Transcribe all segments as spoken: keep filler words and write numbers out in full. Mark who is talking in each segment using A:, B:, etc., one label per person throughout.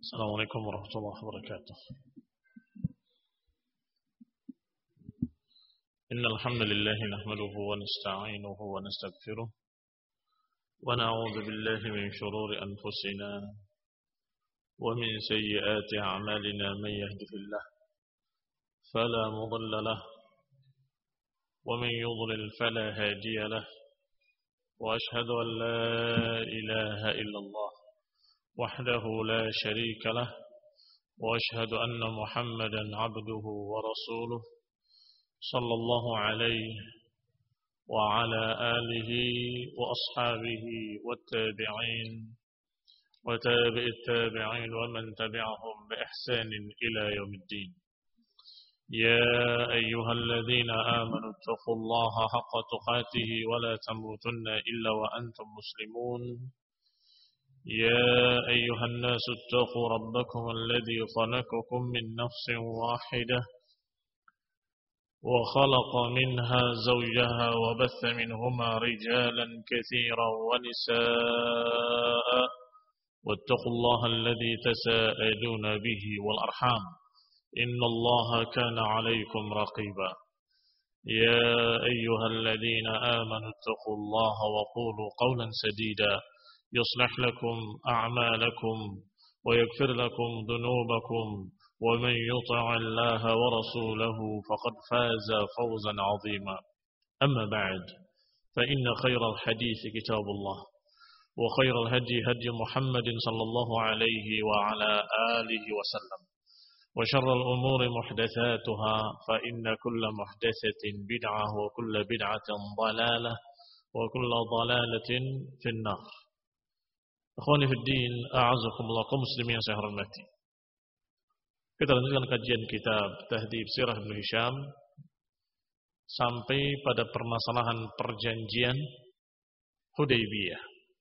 A: السلام عليكم ورحمة الله وبركاته. إن الحمد لله نحمده ونستعينه ونستغفره ونعوذ بالله من شرور أنفسنا ومن سيئات أعمالنا. من يهده الله فلا مضل له ومن يضلل فلا هادي له، وأشهد أن لا إله إلا الله وحده لا شريك له، وأشهد أن محمدا عبده ورسوله صلى الله عليه وعلى آله وأصحابه والتابعين وتابع التابعين ومن تبعهم بإحسان إلى يوم الدين. يا أيها الذين آمنوا اتقوا الله حق تقاته ولا تموتن إلا وأنتم مسلمون. يا أيها الناس اتقوا ربكم الذي خلقكم من نفس واحدة وخلق منها زوجها وبث منهما رجالا كثيرا ونساء، واتقوا الله الذي تساءلون به والأرحام إن الله كان عليكم رقيبا. يا أيها الذين آمنوا اتقوا الله وقولوا قولا سديدا يصلح لكم أعمالكم ويغفر لكم ذنوبكم، ومن يطع الله ورسوله فقد فاز فوزا عظيما. أما بعد، فإن خير الحديث كتاب الله، وخير الهدي هدي محمد صلى الله عليه وعلى آله وسلم، وشر الأمور محدثاتها، فإن كل محدثة بدعة وكل بدعة ضلالة وكل ضلالة في النار. Akhwani fi din, a'azakumullah, kaum muslimin yang saya hormati. Kita lanjutkan kajian kitab Tahdhib Sirah Ibnu Hisham sampai pada permasalahan perjanjian Hudaybiyah.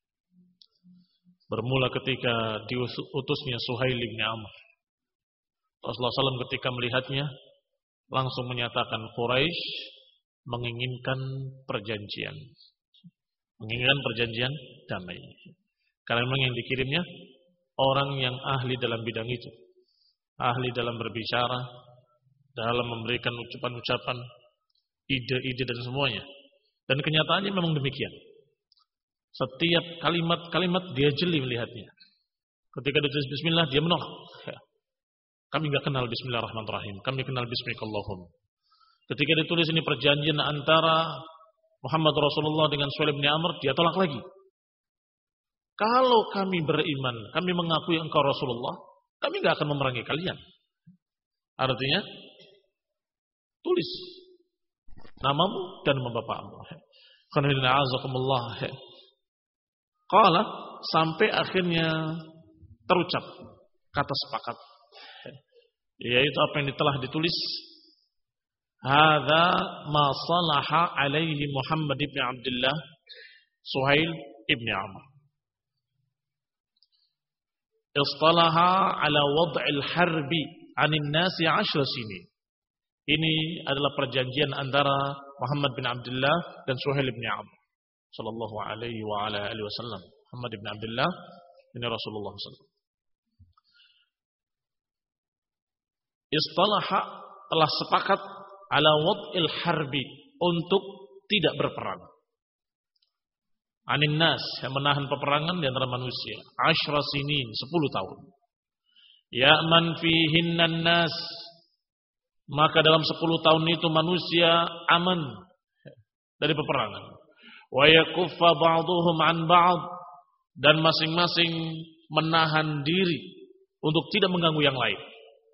A: Bermula ketika diutusnya Suhail bin Amr. Rasulullah shallallahu alaihi wasallam ketika melihatnya langsung menyatakan Quraisy menginginkan perjanjian. Menginginkan perjanjian damai. Karena memang yang dikirimnya orang yang ahli dalam bidang itu, ahli dalam berbicara, dalam memberikan ucapan-ucapan, ide-ide dan semuanya. Dan kenyataannya memang demikian. Setiap kalimat-kalimat dia jeli melihatnya. Ketika ditulis Bismillah dia menolak. Kami enggak kenal Bismillahirrahmanirrahim, kami kenal Bismikallahum. Ketika ditulis ini perjanjian antara Muhammad Rasulullah dengan Suhail bin Amr, dia tolak lagi. Kalau kami beriman, kami mengakui engkau Rasulullah, kami enggak akan memerangi kalian. Artinya, tulis namamu dan nama bapakmu. Qala, sampai akhirnya terucap kata sepakat, yaitu apa yang telah ditulis. Hadza ma salaha alaihi Muhammad ibn Abdullah Suhail ibn Amr. Istalaha ala wad'il harbi 'anil nasi 'ashra sinin. Ini adalah perjanjian antara Muhammad bin Abdullah dan Suhail bin Amr sallallahu alaihi wa ala alihi wasallam. Muhammad bin Abdullah bin Rasulullah sallallahu alaihi wasallam. Istalaha, telah sepakat, ala wad'il harbi, untuk tidak berperang. Anin nas, yang menahan peperangan di antara manusia. Ashra sinin, sepuluh tahun. Ya'man fihinnan nas, maka dalam sepuluh tahun itu manusia aman dari peperangan. Wa yakuffa ba'duhum an ba'd, dan masing-masing menahan diri untuk tidak mengganggu yang lain.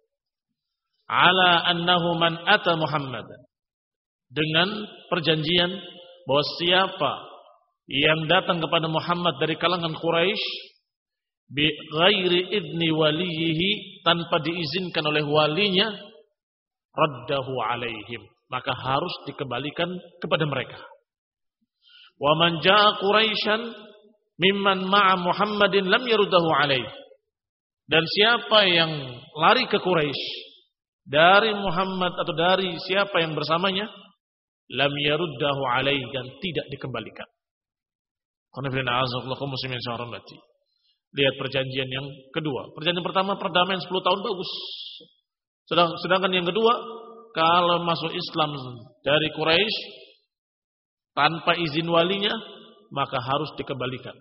A: Ala annahu man ata Muhammadan, dengan perjanjian bahwa siapa yang datang kepada Muhammad dari kalangan Quraisy bi ghairi idni walihi, tanpa diizinkan oleh walinya, raddahu alaihim, maka harus dikembalikan kepada mereka. Wa man jaa Quraisyan mimman ma'a Muhammadin lam yaruddahu alaihi, dan siapa yang lari ke Quraisy dari Muhammad atau dari siapa yang bersamanya, lam yaruddahu alaihi, dan tidak dikembalikan. Qul inna a'udzu muslimin syarrati. Lihat perjanjian yang kedua. Perjanjian pertama perdamaian sepuluh tahun bagus. Sedangkan yang kedua, kalau masuk Islam dari Quraisy tanpa izin walinya, maka harus dikembalikan.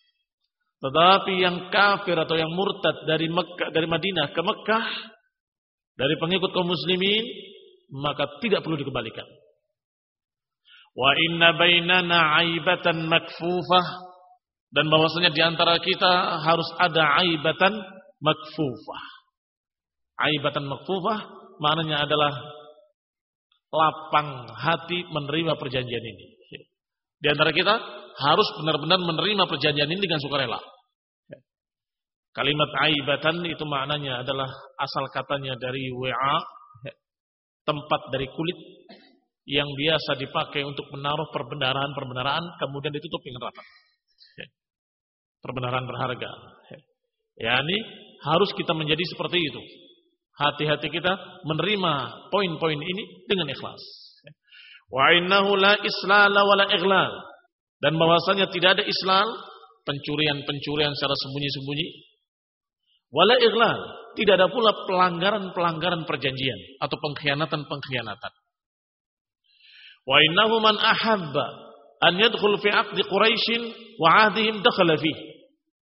A: Tetapi yang kafir atau yang murtad dari Mekah, dari Madinah ke Mekah, dari pengikut kaum muslimin, maka tidak perlu dikembalikan. Wa inna bainana aibatan makfufah, dan bahwasanya di antara kita harus ada aibatan makfufah. Aibatan makfufah maknanya adalah lapang hati menerima perjanjian ini. Di antara kita harus benar-benar menerima perjanjian ini dengan sukarela. Kalimat aibatan itu maknanya adalah asal katanya dari wa'a, tempat dari kulit yang biasa dipakai untuk menaruh perbendaharaan-perbendaharaan kemudian ditutup dengan rapat. Perbenaran berharga. Ya, ini harus kita menjadi seperti itu. Hati-hati kita menerima poin-poin ini dengan ikhlas. Wa innahu la islala wala ighlal, dan bahwasanya tidak ada islal, pencurian-pencurian secara sembunyi-sembunyi, wala ighlal, tidak ada pula pelanggaran-pelanggaran perjanjian atau pengkhianatan-pengkhianatan. Wa innahu man ahabba an yadkhul fi 'aqdi Quraisy wa 'ahdihim dakhala fihi.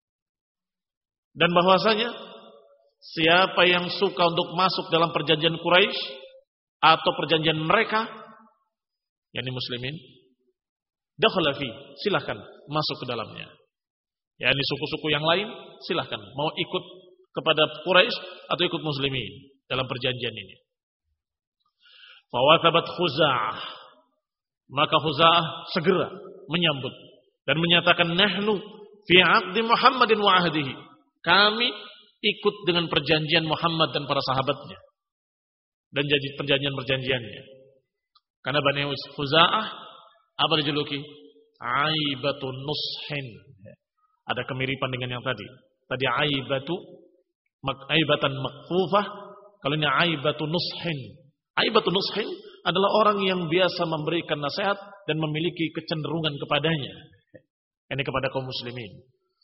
A: Dan bahwasanya siapa yang suka untuk masuk dalam perjanjian Quraisy atau perjanjian mereka, yakni muslimin, dakhala fi, silakan masuk ke dalamnya. Yakni suku-suku yang lain silakan mau ikut kepada Quraisy atau ikut muslimin dalam perjanjian ini. Fa wathabat Khuza'ah, maka Khuza'ah segera menyambut dan menyatakan nahnu fi 'aqdi Muhammadin wa 'ahdihi. Kami ikut dengan perjanjian Muhammad dan para sahabatnya dan jadi perjanjian-perjanjiannya. Karena Bani Khuza'ah apa dijuluki? Aibatun nushin. Ada kemiripan dengan yang tadi. Tadi aibatu aibatan makfufah, kalau ini aibatun nushin. Aibatun nushin adalah orang yang biasa memberikan nasihat dan memiliki kecenderungan kepadanya. Ini kepada kaum muslimin.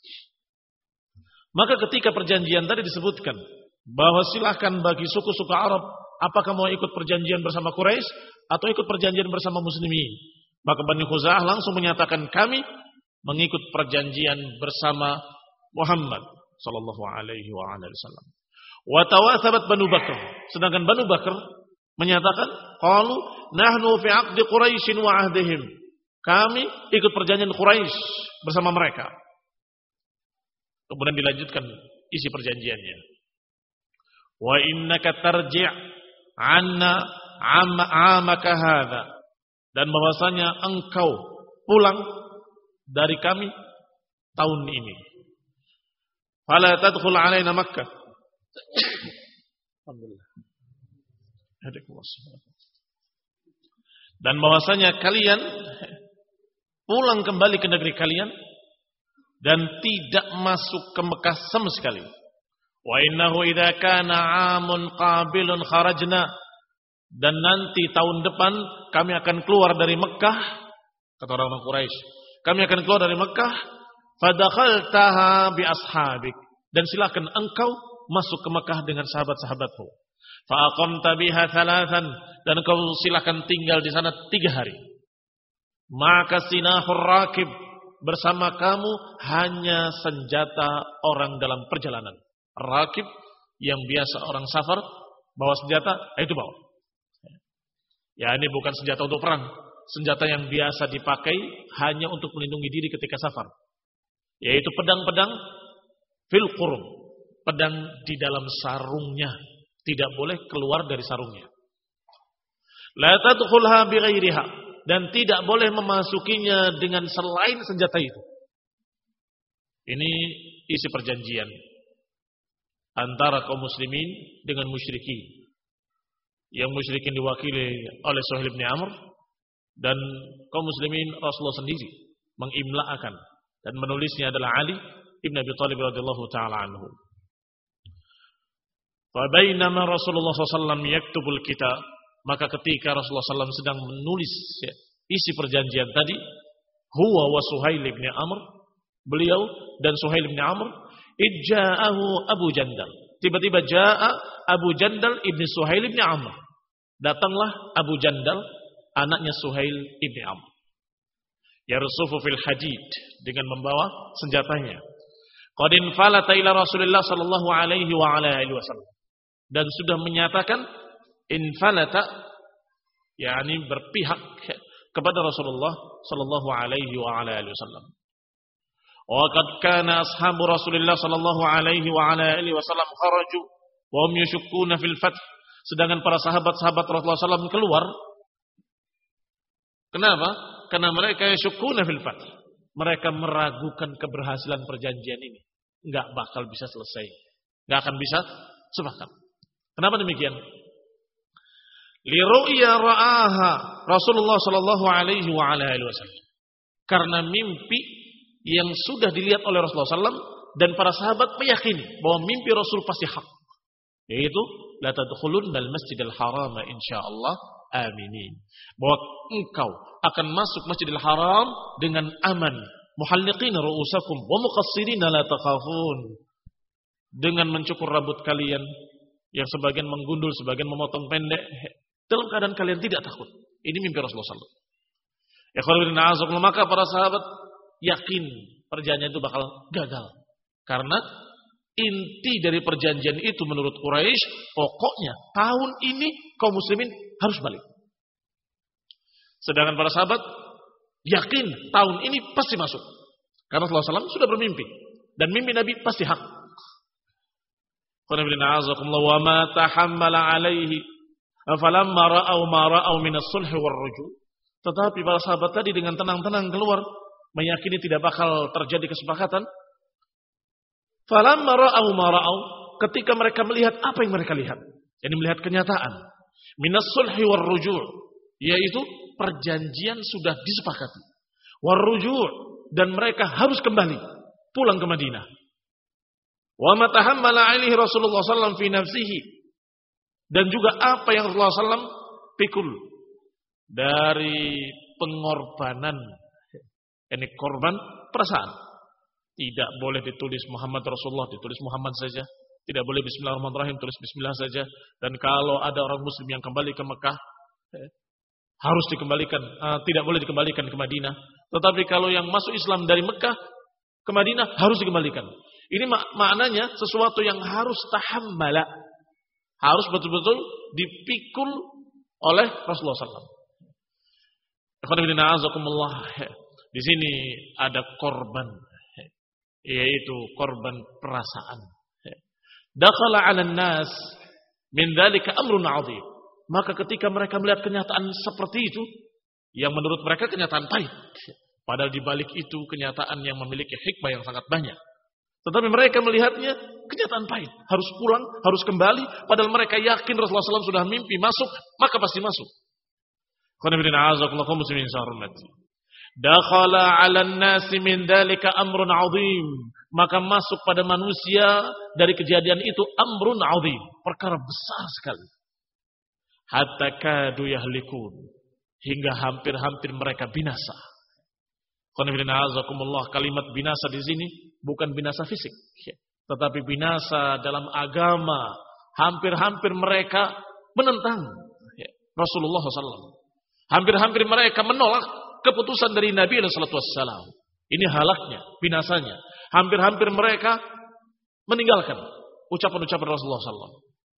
A: Maka ketika perjanjian tadi disebutkan bahwa silahkan bagi suku-suku Arab, apakah mau ikut perjanjian bersama Quraisy atau ikut perjanjian bersama muslimin, maka Bani Khuza'ah langsung menyatakan kami mengikut perjanjian bersama Muhammad sallallahu alaihi wasallam. Wa tawathabat Banu Bakr, sedangkan Banu Bakr menyatakan qalu nahnu fi 'aqdi Quraisy wa 'ahdihim. Kami ikut perjanjian Quraisy bersama mereka. Kemudian dilanjutkan isi perjanjiannya. Wa innaka tarji' 'anna 'amaka hadza, dan bahwasanya engkau pulang dari kami tahun ini. Fala tadkhul 'alaina Makkah. Alhamdulillah. Dan bahwasanya kalian pulang kembali ke negeri kalian dan tidak masuk ke Mekah sama sekali. Wa innahu idza kana 'amun qabilun kharajna, dan nanti tahun depan kami akan keluar dari Mekah, kata orang Quraisy. Kami akan keluar dari Mekah, fadakhaltaha bi ashabik, dan silakan engkau masuk ke Mekah dengan sahabat-sahabatmu. Fa aqamta biha thalathan, dan engkau silakan tinggal di sana tiga hari. Maka sinahur rakib, bersama kamu hanya senjata orang dalam perjalanan. Rakib yang biasa orang safar bawa senjata, itu bawa. Ya, ini bukan senjata untuk perang, senjata yang biasa dipakai hanya untuk melindungi diri ketika safar, yaitu pedang-pedang fil qurum, pedang di dalam sarungnya, tidak boleh keluar dari sarungnya. La tadkhulha bighairiha, dan tidak boleh memasukinya dengan selain senjata itu. Ini isi perjanjian antara kaum muslimin dengan musyrikin. Yang musyrikin diwakili oleh Suhail bin Amr, dan kaum muslimin Rasulullah sendiri mengimla'akan dan menulisnya adalah Ali ibn Abi Thalib radhiyallahu taala anhu. Fa bainama Rasulullah sallallahu alaihi wasallam yaktubul kitab, maka ketika Rasulullah sallallahu alaihi wasallam sedang menulis ya, isi perjanjian tadi, huwa wa Suhail bin Amr, beliau dan Suhail bin Amr, Ijja'ahu Abu Jandal. Tiba-tiba ja'a Abu Jandal ibni Suhail ibni Amr. Datanglah Abu Jandal, anaknya Suhail ibni Amr. Yarsufu fil hadid, dengan membawa senjatanya. Qad infalata ila Rasulillah sallallahu alaihi wa ala alihi wasallam. Dan sudah menyatakan infalata, yakni berpihak kepada Rasulullah sallallahu alaihi wa ala alihi wasallam. Wa qad kana ashabu Rasulillah sallallahu alaihi wa ala alihi wasallam kharaju wa hum yashukkuna fil fath. Sedangkan para sahabat-sahabat Rasulullah sallallahu alaihi wasallam keluar. Kenapa? Karena mereka yashukkuna fil fath. Mereka meragukan keberhasilan perjanjian ini. Enggak bakal bisa selesai. Enggak akan bisa sepakat. Kenapa demikian? Li ru'ya ra'aha Rasulullah sallallahu alaihi wa ala alihi wasallam. Karena mimpi yang sudah dilihat oleh Rasulullah sallallahu alaihi wasallam dan para sahabat meyakini bahwa mimpi Rasul pasti hak. Yaitu la tadkhulunnal masjidal harama insyaallah aminin. Bahwa engkau akan masuk Masjidil Haram dengan aman. Muhalliqina ru'usakum wa muqassirina la takhafun. Dengan mencukur rambut kalian, yang sebagian menggundul, sebagian memotong pendek, dalam keadaan kalian tidak takut. Ini mimpi Rasulullah sallallahu alaihi wasallam. Maka para sahabat yakin perjanjian itu bakal gagal. Karena inti dari perjanjian itu menurut Quraisy, pokoknya tahun ini kaum muslimin harus balik. Sedangkan para sahabat yakin tahun ini pasti masuk. Karena Rasulullah sallallahu alaihi wasallam sudah bermimpi. Dan mimpi Nabi pasti hak. Wa ma tahammala alaihi falamma ra'aw ma ra'aw min as-sulh war-ruju'. Tetapi para sahabat tadi dengan tenang-tenang keluar, meyakini tidak bakal terjadi kesepakatan. Falamma ra'aw ma ra'aw, ketika mereka melihat apa yang mereka lihat, yakni melihat kenyataan, min as-sulh war-ruju', yaitu perjanjian sudah disepakati. War-ruju' dan mereka harus kembali pulang ke Madinah. Wa ma tahammala alaihi Rasulullah sallallahu alaihi wasallam fi nafsihi, dan juga apa yang Rasulullah sallallahu alaihi wasallam pikul dari pengorbanan, ini korban perasaan. Tidak boleh ditulis Muhammad Rasulullah, ditulis Muhammad saja. Tidak boleh Bismillahirrahmanirrahim, tulis Bismillah saja. Dan kalau ada orang muslim yang kembali ke Mekah, harus dikembalikan, uh, tidak boleh dikembalikan ke Madinah. Tetapi kalau yang masuk Islam dari Mekah ke Madinah harus dikembalikan. Ini mak- maknanya sesuatu yang harus tahammala, harus betul-betul dipikul oleh Rasulullah sallallahu alaihi wasallam. Di sini ada korban, yaitu korban perasaan. Dakhala 'alan nas min dzalika amrun 'adzim. Maka ketika mereka melihat kenyataan seperti itu, yang menurut mereka kenyataan pahit, padahal di balik itu kenyataan yang memiliki hikmah yang sangat banyak. Tetapi mereka melihatnya kenyataan pahit, harus pulang, harus kembali, padahal mereka yakin Rasulullah sallallahu alaihi wasallam sudah mimpi masuk, maka pasti masuk. Dakhala 'alan nasi min dzalika amrun 'adzim. Maka masuk pada manusia dari kejadian itu amrun 'adzim, perkara besar sekali. Hatta kadu yahlikun, hingga hampir-hampir mereka binasa. Kalimat binasa di sini bukan binasa fisik, tetapi binasa dalam agama. Hampir-hampir mereka menentang Rasulullah sallallahu alaihi wasallam. Hampir-hampir mereka menolak keputusan dari Nabi sallallahu alaihi wasallam. Ini halaknya, binasanya. Hampir-hampir mereka meninggalkan ucapan-ucapan Rasulullah sallallahu alaihi wasallam.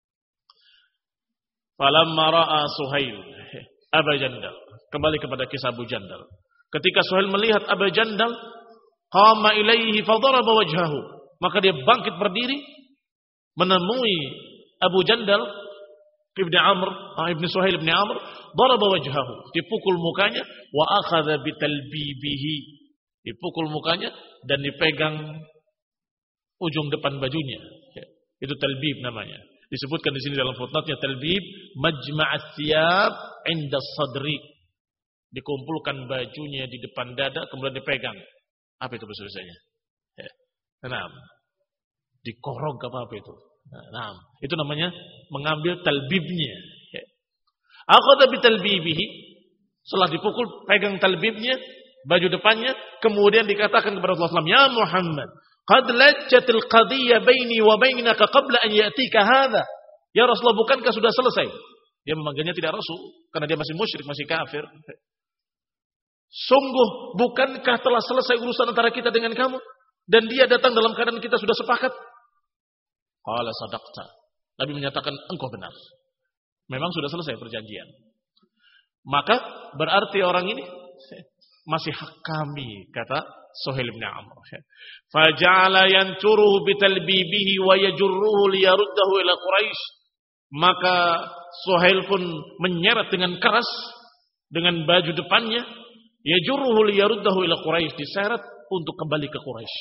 A: Falamma ra'a Suhail Abu Jandal, kembali kepada kisah Abu Jandal. Ketika Suhail melihat Abu Jandal, qama ilaihi fadaraba wajhahu, maka dia bangkit berdiri menemui Abu Jandal ibni Amr, ibni Suhail ibni Amr, daraba wajhahu, dipukul mukanya, wa akhadha bitalbibihi, dipukul mukanya dan dipegang ujung depan bajunya. Itu talbib namanya. Disebutkan di sini dalam footnote-nya, talbib majma'at thiyab 'inda sadri. Dikumpulkan bajunya di depan dada kemudian dipegang. Apa itu bahasa Indonesianya? Ya. Nah, dikorog apa apa itu? Nah, itu namanya mengambil talbibnya. Ya. Akhadha bi talbibihi, setelah dipukul pegang talbibnya, baju depannya, kemudian dikatakan kepada Rasulullah sallallahu alaihi wasallam, "Ya Muhammad, Qad lajjatil qadiyya baini wa bainaka qabla an ya'tika hadha. Ya Rasulullah, bukankah sudah selesai? Dia memanggilnya tidak Rasul karena dia masih musyrik, masih kafir. Sungguh, bukankah telah selesai urusan antara kita dengan kamu? Dan dia datang dalam keadaan kita sudah sepakat. Qala sadaqta. Nabi menyatakan, engkau benar. Memang sudah selesai perjanjian. Maka berarti orang ini masih hak kami, kata Suhail bin Amr. Faja'ala yanturuhu bitalbibihi wa yajurruhu liyaruddahu ila Quraisy. Maka Suhail pun menyeret dengan keras dengan baju depannya, yajurruhu liyaruddahu ila Quraisy, diseret untuk kembali ke Quraisy.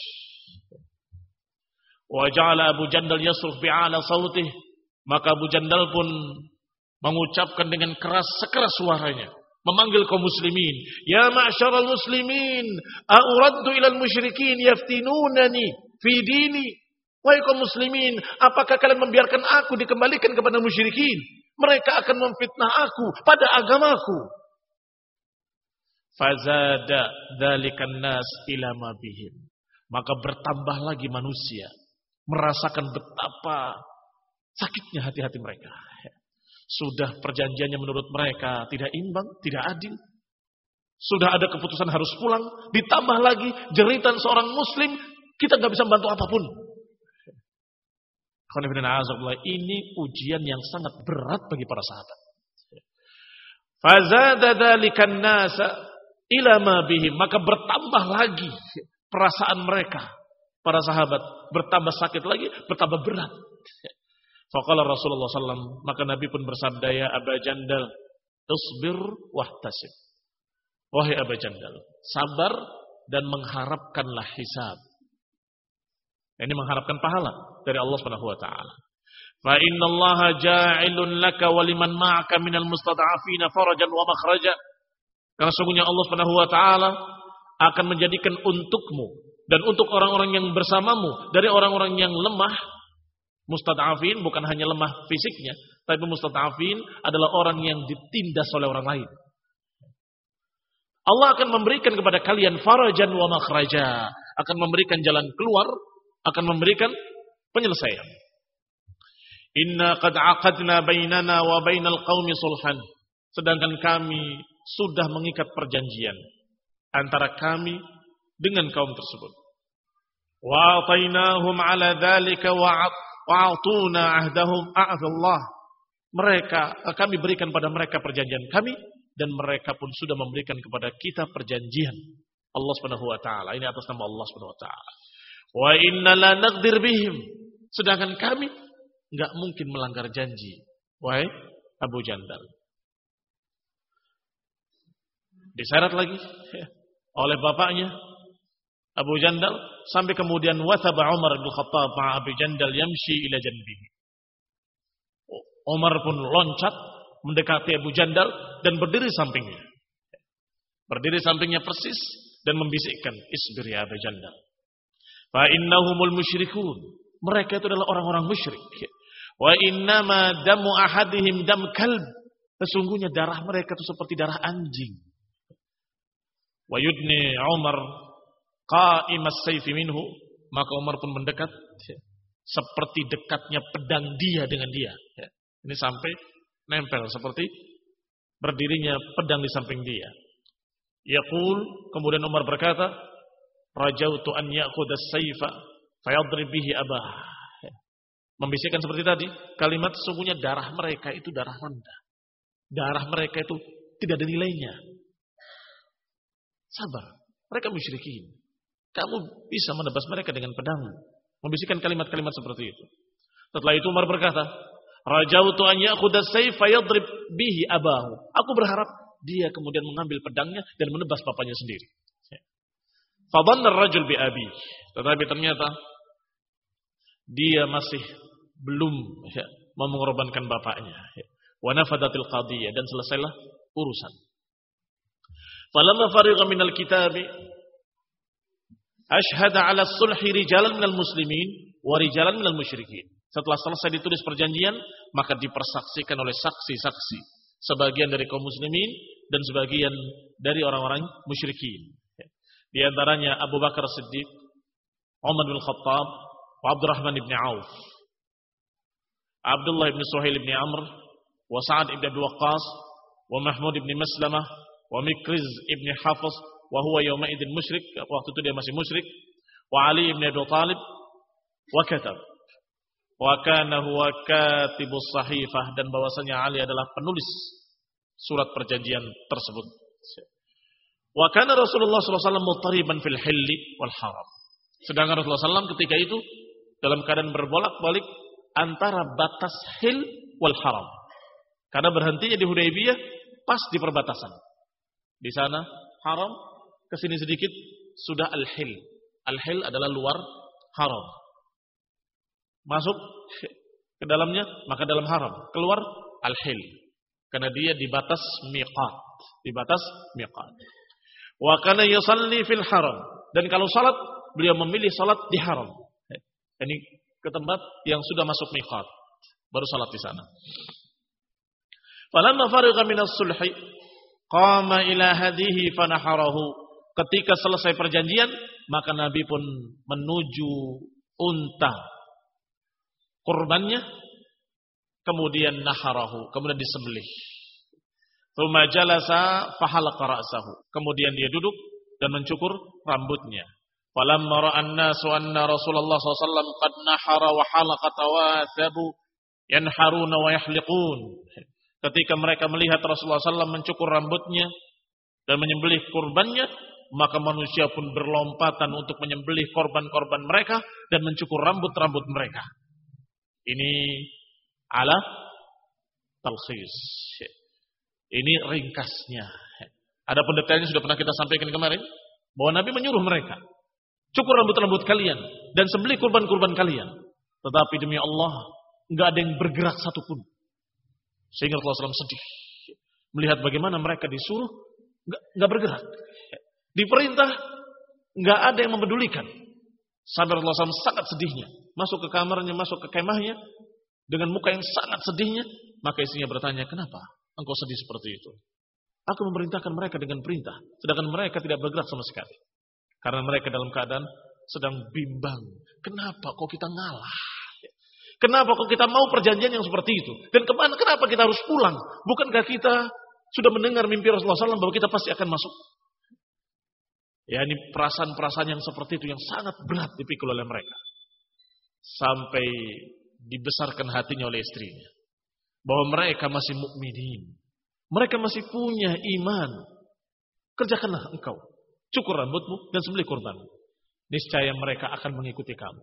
A: Wa ja'ala Abu Jandal yasrukh bi'ala sautih. Maka Abu Jandal pun mengucapkan dengan keras sekeras suaranya, memanggil kaum muslimin, ya ma'syaral muslimin, a'uraddu ilal musyrikin yaftinunani fi dini. Wahai kaum muslimin, apakah kalian membiarkan aku dikembalikan kepada musyrikin? Mereka akan memfitnah aku pada agamaku. Fazada dzalikan nas ila ma bihim. Maka bertambah lagi manusia merasakan betapa sakitnya hati-hati mereka. Sudah perjanjiannya menurut mereka tidak imbang, tidak adil. Sudah ada keputusan harus pulang. Ditambah lagi jeritan seorang muslim, kita nggak bisa membantu apapun. Ini ujian yang sangat berat bagi para sahabat. Fazada dzalikan nasa ila ma bihim. Maka bertambah lagi perasaan mereka, para sahabat, bertambah sakit lagi, bertambah berat. Faqala Rasulullah sallallahu alaihi wasallam, maka Nabi pun bersabda, ya Aba Jandal, isbir wahtasib. Wahai Aba Jandal, sabar dan mengharapkanlah hisab. Ini mengharapkan pahala dari Allah Subhanahu wa taala. Fa innallaha ja'ilun laka wa liman ma'aka minal mustad'afina farajan wa makhraja. Karena sesungguhnya Allah Subhanahu wa taala akan menjadikan untukmu dan untuk orang-orang yang bersamamu dari orang-orang yang lemah. Mustad'afin bukan hanya lemah fisiknya, tapi mustad'afin adalah orang yang ditindas oleh orang lain. Allah akan memberikan kepada kalian farajan wa makhraja, akan memberikan jalan keluar, akan memberikan penyelesaian. Inna qad aqadna bainana wa bainal qaumi sulhan. Sedangkan kami sudah mengikat perjanjian antara kami dengan kaum tersebut. Wa atainahum ala dzalika wa wa'atuna ahdahum a'adallah. Mereka, kami berikan pada mereka perjanjian kami, dan mereka pun sudah memberikan kepada kita perjanjian. Allah Subhanahu wa taala. Ini atas nama Allah Subhanahu wa taala. Wa inna la naqdir bihim. Sedangkan kami enggak mungkin melanggar janji. Wahai Abu Jandal. Disyarat lagi oleh bapaknya Abu Jandal, sampai kemudian wathaba Umar bin Khattab ma'a Abu Jandal yamshi ila janbihi. Umar pun loncat mendekati Abu Jandal dan berdiri sampingnya. Berdiri sampingnya persis dan membisikkan, isbir ya Abu Jandal. Fa innahumul musyrikun. Mereka itu adalah orang-orang musyrik. Wa innama damu ahadihim dam kalb. Sesungguhnya darah mereka itu seperti darah anjing. Wa yudni Umar qa'imas sayfi minhu, maka Umar pun mendekat seperti dekatnya pedang dia dengan dia. Ini sampai nempel seperti berdirinya pedang di samping dia. Yaqul, kemudian Umar berkata, rajautu an ya'khudha as-sayfa fayadrib bihi abah. Membisikkan seperti tadi, kalimat sesungguhnya darah mereka itu darah rendah. Darah mereka itu tidak ada nilainya. Sabar, mereka musyrikin. Kamu bisa menebas mereka dengan pedangmu. Membisikkan kalimat-kalimat seperti itu. Setelah itu Umar berkata, rajautu an ya'khudha as-sayf fayadrib bihi abahu. Aku berharap dia kemudian mengambil pedangnya dan menebas bapaknya sendiri. Fadhanna ar-rajul bi abi. Tetapi ternyata dia masih belum ya, mau mengorbankan bapaknya. Wa nafadatil qadiyah, dan selesailah urusan. Falamma farigha minal kitabi ashhada ala sulhi rijalan minal muslimin wa rijalan minal musyrikin. Setelah selesai ditulis perjanjian, maka dipersaksikan oleh saksi-saksi, sebagian dari kaum muslimin dan sebagian dari orang-orang musyrikin. Di antaranya Abu Bakar Siddiq Umar bin Khattab, wa Abdurrahman bin Auf, Abdullah bin Suhail bin Amr, wa Sa'ad bin Abi Waqqas, wa Mahmud bin Maslamah, wa Mikriz bin Hafiz, wa huwa yawma idin musyrik, waktu itu dia masih musyrik, wa Ali bin Abi Thalib, wa katab, wa kana huwa katibus sahifah, dan bahwasanya Ali adalah penulis surat perjanjian tersebut. Wa kana Rasulullah sallallahu alaihi wasallam muttariban fil hilli wal haram. Sedangkan Rasulullah sallallahu alaihi wasallam ketika itu dalam keadaan berbolak-balik antara batas hil wal haram. Karena berhentinya di Hudaybiyah pas di perbatasan. Di sana haram, ke sini sedikit sudah al-hil. Al-hil adalah luar haram. Masuk ke dalamnya maka dalam haram, keluar al-hil. Karena dia di batas miqat, di batas miqat. Wa kana yusalli fil haram, dan kalau salat beliau memilih salat di haram. Ini ke tempat yang sudah masuk miqat, baru salat di sana. Falamma fariqa minas sulhi qama ila hadihi fanaharahu. Ketika selesai perjanjian, maka Nabi pun menuju unta kurbannya, kemudian naharahu, kemudian disembelih. Tsumma jalasa fahalaqa ra'sahu. Kemudian dia duduk dan mencukur rambutnya. Falamma ra'an nasu anna Rasulullah sallallahu alaihi wasallam qad nahara wa halaqa tawathabu yanharuna wa yahliqun. Ketika mereka melihat Rasulullah sallallahu alaihi wasallam mencukur rambutnya dan menyembelih kurbannya, maka manusia pun berlompatan untuk menyembelih korban-korban mereka dan mencukur rambut-rambut mereka. Ini ala talkhis. Ini ringkasnya. Adapun detailnya sudah pernah kita sampaikan kemarin, bahwa Nabi menyuruh mereka, cukur rambut-rambut kalian dan sembelih kurban-kurban kalian. Tetapi demi Allah, enggak ada yang bergerak satupun. Sehingga Rasulullah shallallahu alaihi wasallam sedih melihat bagaimana mereka disuruh enggak, enggak bergerak. Diperintah enggak ada yang mempedulikan. Sampai Rasulullah shallallahu alaihi wasallam sangat sedihnya, masuk ke kamarnya, masuk ke kemahnya dengan muka yang sangat sedihnya. Maka istrinya bertanya, kenapa engkau sedih seperti itu? Aku memerintahkan mereka dengan perintah, sedangkan mereka tidak bergerak sama sekali. Karena mereka dalam keadaan sedang bimbang. Kenapa kok kita ngalah? Kenapa kok kita mau perjanjian yang seperti itu? Dan kemana? Kenapa kita harus pulang? Bukankah kita sudah mendengar mimpi Rasulullah shallallahu alaihi wasallam bahwa kita pasti akan masuk? Ya, ini perasaan-perasaan yang seperti itu yang sangat berat dipikul oleh mereka. Sampai dibesarkan hatinya oleh istrinya, bahwa mereka masih mukminin, mereka masih punya iman. Kerjakanlah engkau, cukur rambutmu dan sembelih kurban. Niscaya mereka akan mengikuti kamu.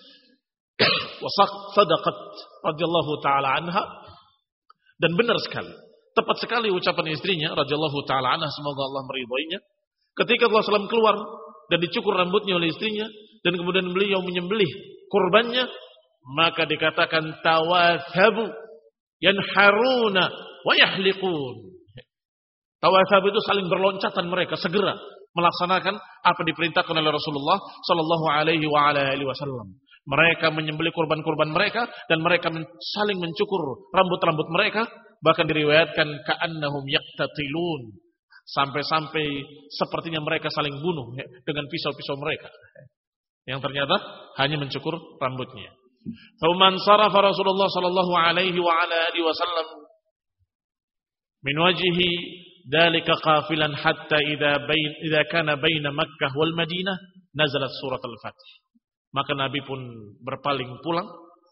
A: Wasaq sadaqat radhiyallahu taala anha, dan benar sekali, tepat sekali ucapan istrinya radhiyallahu taala anha, semoga Allah meridhoinya. Ketika Rasulullah shallallahu alaihi wasallam keluar dan dicukur rambutnya oleh istrinya, dan kemudian beliau menyembelih kurbannya, maka dikatakan tawathabu yanharuna wa yahliqun. Tawathabu itu saling berloncatan mereka segera melaksanakan apa diperintahkan oleh Rasulullah sallallahu alaihi wa ala alihi wasallam. Mereka menyembelih kurban-kurban mereka dan mereka saling mencukur rambut-rambut mereka, bahkan diriwayatkan ka'annahum yaqtatilun, sampai-sampai sepertinya mereka saling bunuh dengan pisau-pisau mereka, yang ternyata hanya mencukur rambutnya. Faman sarafa Rasulullah sallallahu alaihi wa ala alihi wasallam min wajhihi dalika qafilan hatta idza bain idza kana baina Makkah wal Madinah nazalat surat al-Fath. Maka Nabi pun berpaling pulang,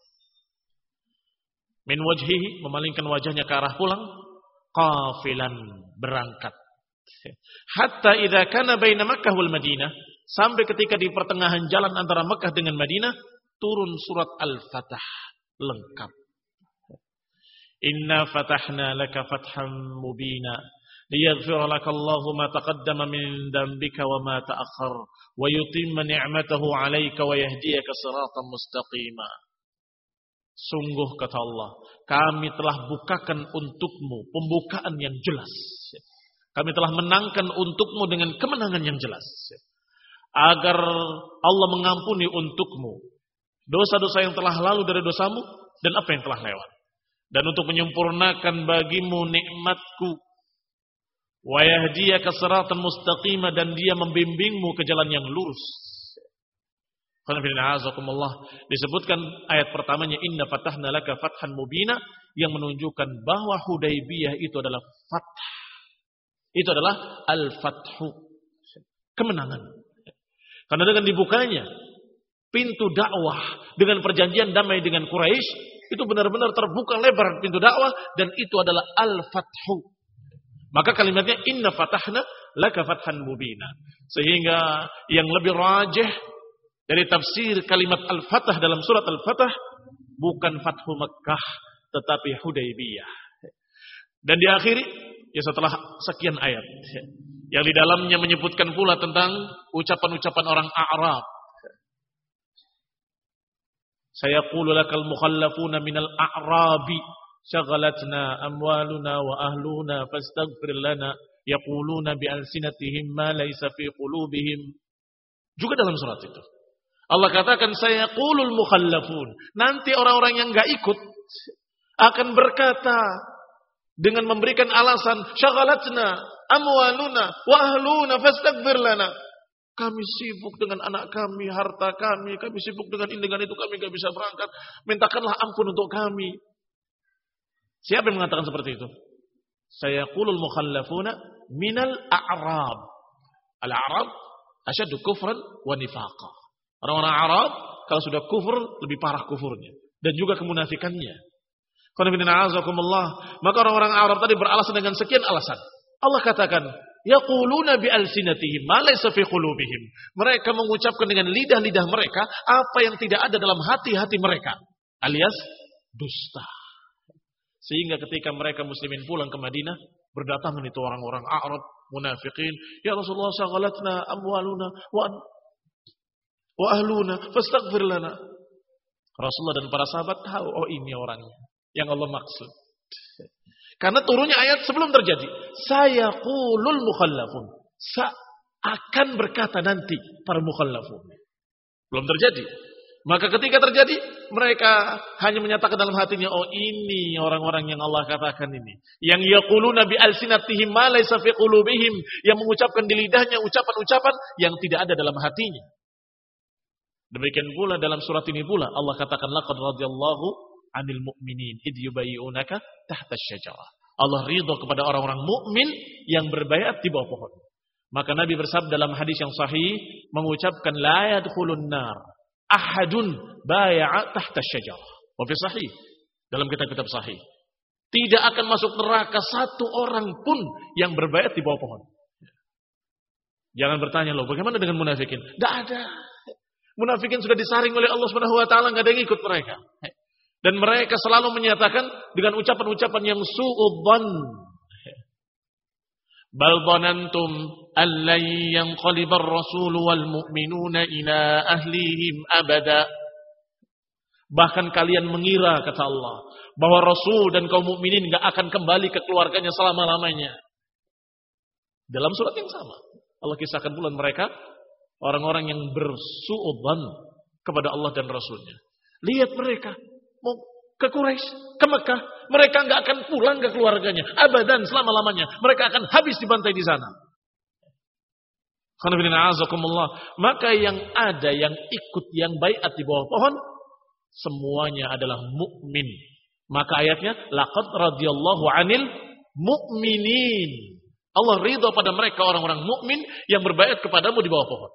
A: min wajhihi, memalingkan wajahnya ke arah pulang, qafilan, berangkat. Hatta idza kana baina Makkah wal Madinah, sampai ketika di pertengahan jalan antara Makkah dengan Madinah turun surat Al-Fatah lengkap. Inna fatahna laka fatham mubina liyaghfira laka Allahu ma taqaddama min dhanbika wa ma ta'akhkhar wa yutimma ni'matahu 'alaika wa yahdiyaka siratan mustaqima. Sungguh kata Allah, kami telah bukakan untukmu pembukaan yang jelas. Kami telah menangkan untukmu dengan kemenangan yang jelas, agar Allah mengampuni untukmu dosa-dosa yang telah lalu dari dosamu dan apa yang telah lewat, dan untuk menyempurnakan bagimu nikmatku, wa yahdiyaka siratan mustaqima, dan dia membimbingmu ke jalan yang lurus. Disebutkan ayat pertamanya inna fatahna laka fathan mubina yang menunjukkan bahwa Hudaybiyah itu adalah fath. Itu adalah al-fathu, kemenangan. Karena dengan dibukanya pintu dakwah dengan perjanjian damai dengan Quraisy, itu benar-benar terbuka lebar pintu dakwah dan itu adalah al-fathu. Maka kalimatnya inna fatahna laka fathan mubina. Sehingga yang lebih rajih dari tafsir kalimat al-fatah dalam surat al-fatah bukan fathu Makkah tetapi Hudaybiyah. Dan diakhiri ya setelah sekian ayat yang di dalamnya menyebutkan pula tentang ucapan-ucapan orang A'rab. Sayaqulu lakal mukhallafuna minal a'rabi syaghalatna amwaluna wa ahluna fastaghfir lana yaquluna bi alsinatihim ma laysa fi qulubihim. Juga dalam surat itu Allah katakan sayaqulul mukhallafun, nanti orang-orang yang enggak ikut akan berkata dengan memberikan alasan syaghalatna amwaluna wa ahluna fastaghfir lana. Kami sibuk dengan anak kami, harta kami, kami sibuk dengan ini dengan itu, kami enggak bisa berangkat. Mintakanlah ampun untuk kami. Siapa yang mengatakan seperti itu? Sayaqulul mukhallafuna minal a'rab. Al-a'rab asyaddu kufran wa nifaqa. Orang-orang Arab kalau sudah kufur lebih parah kufurnya dan juga kemunafikannya. Maka orang-orang Arab tadi beralasan dengan sekian alasan. Allah katakan, yaquluna bi alsinatihim ma laysa fi qulubihim. Mereka mengucapkan dengan lidah-lidah mereka apa yang tidak ada dalam hati-hati mereka, alias dusta. Sehingga ketika mereka muslimin pulang ke Madinah, berdatangan itu orang-orang Arab munafikin, ya Rasulullah syaghalatna amwaluna wa wa ahluna fastaghfir lana. Rasulullah dan para sahabat tahu, oh ini orangnya yang Allah maksud. Karena turunnya ayat sebelum terjadi. Sayaqulul mukhallafun. Sa akan berkata nanti para mukhallafun. Belum terjadi. Maka ketika terjadi, mereka hanya menyatakan dalam hatinya, oh ini orang-orang yang Allah katakan ini. Yang yaquluna bi alsinatihim ma laysa fi qulubihim, yang mengucapkan di lidahnya ucapan-ucapan yang tidak ada dalam hatinya. Demikian pula dalam surat ini pula Allah katakan laqad radhiyallahu 'anil mu'minin id yubayyi'unaka tahta asy-syajarah. Allah ridha kepada orang-orang mukmin yang berbaiat di bawah pohon. Maka Nabi bersabda dalam hadis yang sahih mengucapkan la yadkhulun nar ahadun bai'a tahta asy-syajarah. Wa fi sahih dalam kitab-kitab sahih. Tidak akan masuk neraka satu orang pun yang berbaiat di bawah pohon. Jangan bertanya loh, bagaimana dengan munafikin? Tidak ada. Munafikin sudah disaring oleh Allah Subhanahu wa taala, enggak ada yang ikut mereka. Dan mereka selalu menyatakan dengan ucapan-ucapan yang su'udzan. Bal dhanantum allan yanqalibar rasul wal mu'minuna ila ahlihim abada. Bahkan kalian mengira, kata Allah, bahwa Rasul dan kaum mukminin enggak akan kembali ke keluarganya selama-lamanya. Dalam surat yang sama, Allah kisahkan pula mereka orang-orang yang bersu'udzan kepada Allah dan Rasulnya. Lihat mereka mau ke Quraisy, ke Mekah, mereka enggak akan pulang ke keluarganya abadan selama-lamanya. Mereka akan habis dibantai di sana. Maka yang ada yang ikut yang baiat di bawah pohon semuanya adalah mukmin. Maka ayatnya laqad radhiyallahu 'anil mu'minin. Allah ridha pada mereka orang-orang mukmin yang berbaiat kepadamu di bawah pohon.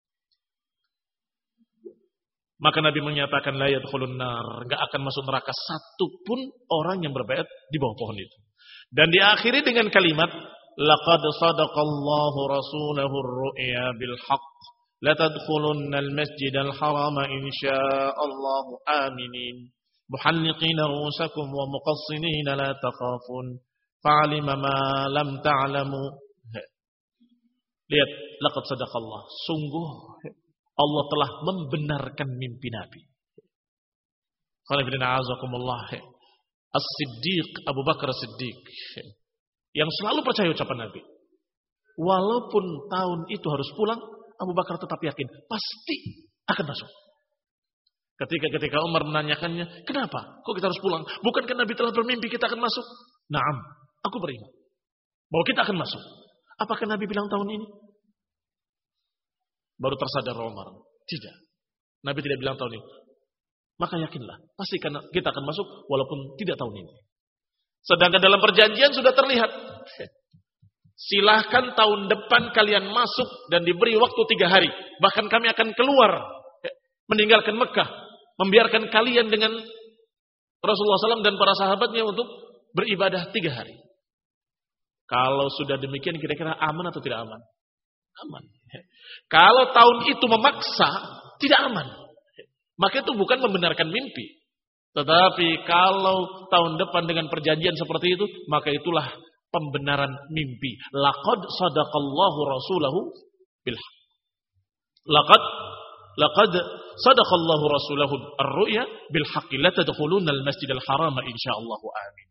A: Maka Nabi menyatakan la yadkhulun nar, enggak akan masuk neraka satu pun orang yang berbaiat di bawah pohon itu. Dan diakhiri dengan kalimat laqad sadaqallahu rasulahu ar-ru'ya bil haqq la tadkhulunnal masjidal harama insyaallahu aminin muhalliqina ru'usakum wa muqassinina la takhafun fa'alima ma lam ta'lamu. Lihat, laqad sadaqallah, sungguh Allah telah membenarkan mimpi Nabi. As-Siddiq Abu Bakar As-Siddiq yang selalu percaya ucapan Nabi. Walaupun tahun itu harus pulang, Abu Bakar tetap yakin pasti akan masuk. Ketika ketika Umar menanyakannya, kenapa? Kok kita harus pulang? Bukankah Nabi telah bermimpi kita akan masuk? Naam, aku beriman bahwa kita akan masuk. Apakah Nabi bilang tahun ini? Baru tersadar Umar. Tidak. Nabi tidak bilang tahun ini. Maka yakinlah, pasti kita akan masuk walaupun tidak tahun ini. Sedangkan dalam perjanjian sudah terlihat. Silahkan tahun depan kalian masuk dan diberi waktu tiga hari. Bahkan kami akan keluar, meninggalkan Mekah. Membiarkan kalian dengan Rasulullah shallallahu alaihi wasallam dan para sahabatnya untuk beribadah tiga hari. Kalau sudah demikian kira-kira aman atau tidak aman? Aman. Kalau tahun itu memaksa, tidak aman. Maka itu bukan membenarkan mimpi. Tetapi kalau tahun depan dengan perjanjian seperti itu, maka itulah pembenaran mimpi. Laqad sadaqallahu rasulahu bil haqq. Laqad laqad sadaqallahu rasulahu ar-ru'ya bil haqq la tadkhuluna al-masjidal harama insyaallah amin.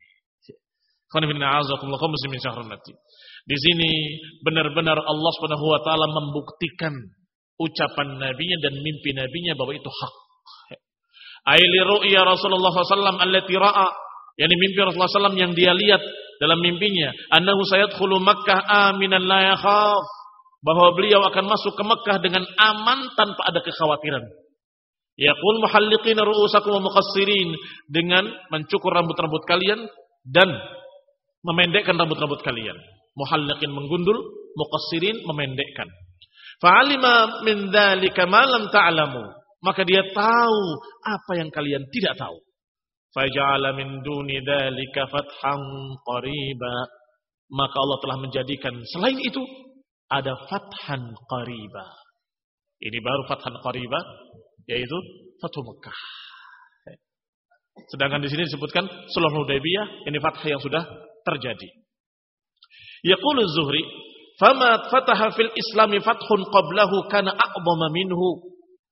A: Di sini benar-benar Allah Subhanahu wa taala membuktikan ucapan nabinya dan mimpi nabinya bahwa itu hak. Aili ru'ya Rasulullah sallallahu alaihi wasallam allati ra'a, yakni mimpi Rasulullah sallallahu alaihi wasallam yang dia lihat dalam mimpinya, annahu sayadkhulu Makkah aminan la yakhaf, bahwa beliau akan masuk ke Makkah dengan aman tanpa ada kekhawatiran. Yaqul muhalliqina ru'usakum wa muqassirin, dengan mencukur rambut-rambut kalian dan memendekkan rambut-rambut kalian. Muhalliqin menggundul, muqassirin memendekkan. Fa'alima min dzalika ma lam ta'lamu, maka dia tahu apa yang kalian tidak tahu. Faja'ala min duni dzalika fathan qariba, maka Allah telah menjadikan selain itu ada fathan qariba. Ini baru fathan qariba, yaitu Fathu Makkah. Sedangkan di sini disebutkan Sulhul Hudaybiyah, ini fathah yang sudah terjadi. Yaqulu Az-Zuhri, "Fama fataha fil Islami fathun qablahu kana a'dhama minhu."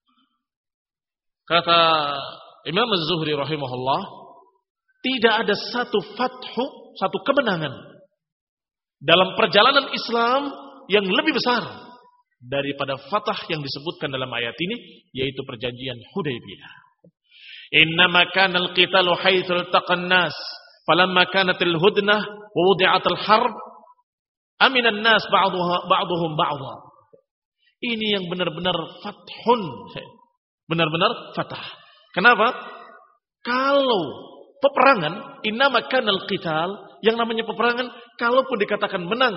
A: Kata Imam Az-Zuhri rahimahullah, tidak ada satu fathu, satu kemenangan dalam perjalanan Islam yang lebih besar daripada fatah yang disebutkan dalam ayat ini, yaitu perjanjian Hudaybiyah. Innama kana al-qitalu haitsu iltaqan nas, falamma kanat al-hudnah wa wudi'at al-harb, amina an-nas ba'dhuha ba'dhum ba'dha. Ini yang benar-benar fathun, benar-benar fatah. Kenapa? Kalau peperangan, innama kana al-qital, yang namanya peperangan, kalaupun dikatakan menang,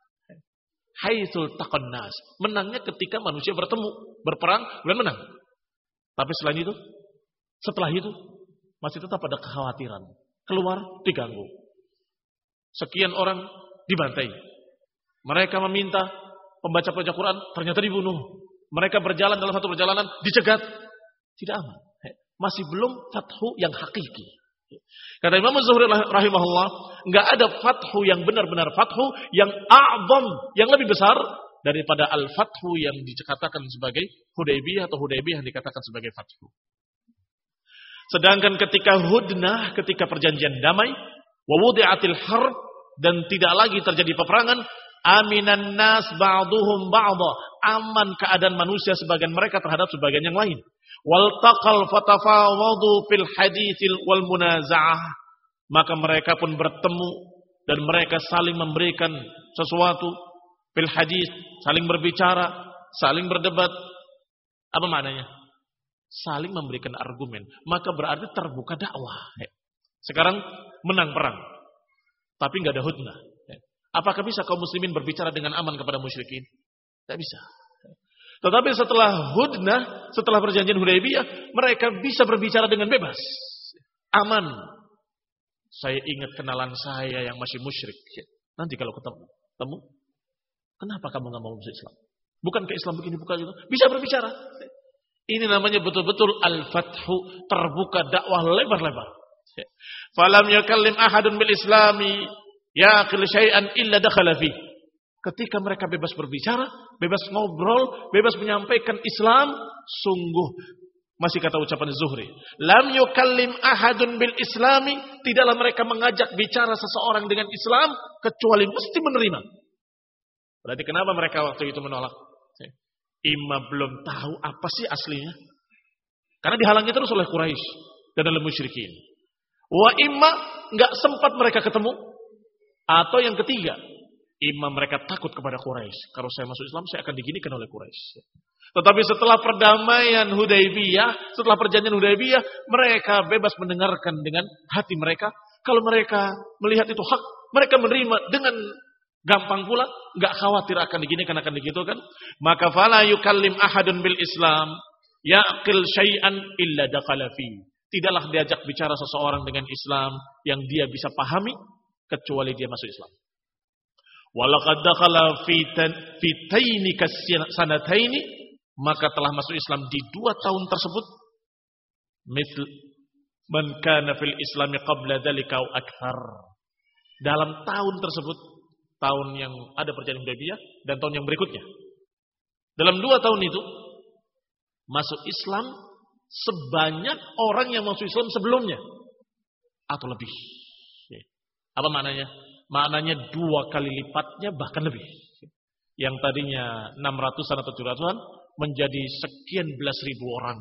A: haitsu iltaqan nas, menangnya ketika manusia bertemu, berperang, bukan menang. Tapi selain itu, setelah itu masih tetap ada kekhawatiran. Keluar diganggu. Sekian orang dibantai. Mereka meminta pembaca-pembaca Quran, ternyata dibunuh. Mereka berjalan dalam satu perjalanan, dicegat. Tidak aman. Masih belum fathu yang hakiki. Kata Imam Az-Zuhri rahimahullah, enggak ada fathu yang benar-benar fathu yang a'zam, yang lebih besar daripada al-fathu yang dikatakan sebagai Hudaybiyah atau Hudaybiyah yang dikatakan sebagai fathu. Sedangkan ketika hudnah, ketika perjanjian damai, wa wudi'atil harb, dan tidak lagi terjadi peperangan, aminan nas ba'duhum ba'dha, aman keadaan manusia sebagian mereka terhadap sebagian yang lain. Wal taqal fatafawadu fil haditsil wal munaza'ah, maka mereka pun bertemu dan mereka saling memberikan sesuatu fil hadits, saling berbicara, saling berdebat. Apa maknanya? Saling memberikan argumen, maka berarti terbuka dakwah. Sekarang menang perang, tapi nggak ada hudnah. Apakah bisa kaum muslimin berbicara dengan aman kepada musyrikin? Tidak bisa. Tetapi setelah hudnah, setelah perjanjian Hudaybiyah, mereka bisa berbicara dengan bebas, aman. Saya ingat kenalan saya yang masih musyrik. Nanti kalau ketemu, ketemu, kenapa kamu nggak mau masuk Islam? Bukankah Islam begini, bukan itu? Bisa berbicara. Ini namanya betul-betul al-fathu, terbuka dakwah lebar-lebar. Falam yakallim ahadun bil islami yaqil syai'an illa dakhala fi. Ketika mereka bebas berbicara, bebas ngobrol, bebas menyampaikan Islam, sungguh masih kata ucapan Zuhri, lam yukallim ahadun bil islami, tidaklah mereka mengajak bicara seseorang dengan Islam kecuali mesti menerima. Berarti kenapa mereka waktu itu menolak? Imma belum tahu apa sih aslinya, karena dihalangi terus oleh Quraisy dan oleh musyrikin. Wa imma nggak sempat mereka ketemu, atau yang ketiga, imma mereka takut kepada Quraisy. Kalau saya masuk Islam, saya akan diginikan oleh Quraisy. Tetapi setelah perdamaian Hudaybiyah, setelah perjanjian Hudaybiyah, mereka bebas mendengarkan dengan hati mereka. Kalau mereka melihat itu hak, mereka menerima dengan gampang pula, nggak khawatir akan diginikan, akan digitukan. Maka fala yukallim ahadun bil Islam yaqil syai'an illa dakhala fi. Tidaklah diajak bicara seseorang dengan Islam yang dia bisa pahami kecuali dia masuk Islam. Walaqad dakhala fi fi taini sanataini, maka telah masuk Islam di dua tahun tersebut. Mithl man kana fil Islami qabla dzalika aw akthar. Dalam tahun tersebut, tahun yang ada perjanjian Hudaybiyah dan tahun yang berikutnya. Dalam dua tahun itu masuk Islam sebanyak orang yang masuk Islam sebelumnya atau lebih. Apa maknanya? Maknanya dua kali lipatnya bahkan lebih. Yang tadinya enam ratusan atau tujuh ratusan menjadi sekian belas ribu orang.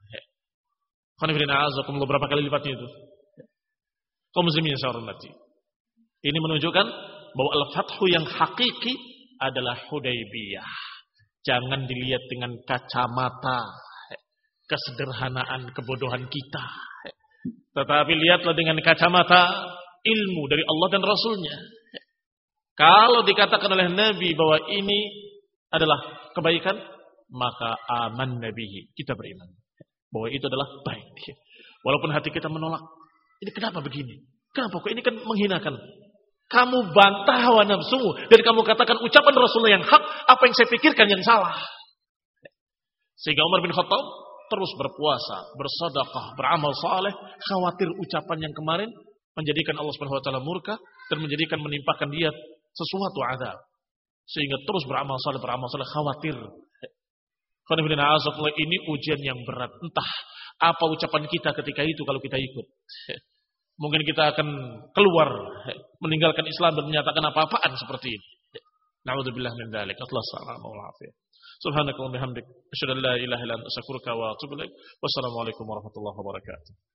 A: Berapa kali lipatnya itu? Kaum muslimin yang saya hormati. Ini menunjukkan bahwa al-fathu yang hakiki adalah Hudaybiyah. Jangan dilihat dengan kacamata kesederhanaan, kebodohan kita. Tetapi lihatlah dengan kacamata ilmu dari Allah dan Rasulnya. Kalau dikatakan oleh Nabi bahwa ini adalah kebaikan, maka aman nabihi, kita beriman bahwa itu adalah baik. Walaupun hati kita menolak, ini kenapa begini? Kenapa kok ini kan menghinakan? Kamu bantah hawa nafsumu dan kamu katakan ucapan Rasulullah yang hak, apa yang saya pikirkan yang salah. Sehingga Umar bin Khattab terus berpuasa, bersedekah, beramal saleh, khawatir ucapan yang kemarin menjadikan Allah Subhanahu wa taala murka dan menjadikan menimpakan dia sesuatu azab. Sehingga terus beramal saleh, beramal saleh, khawatir. Ini ujian yang berat. Entah apa ucapan kita ketika itu kalau kita ikut. Mungkin kita akan keluar meninggalkan Islam dan menyatakan apa-apaan seperti ini. Na'udzubillah min dzalik. Allah subhanahu wa ta'ala. Subhanakallahumma bihamdik asyhadu an la ilaha illa anta astaghfiruka wa atubu ilaik. Wassalamualaikum warahmatullahi wabarakatuh.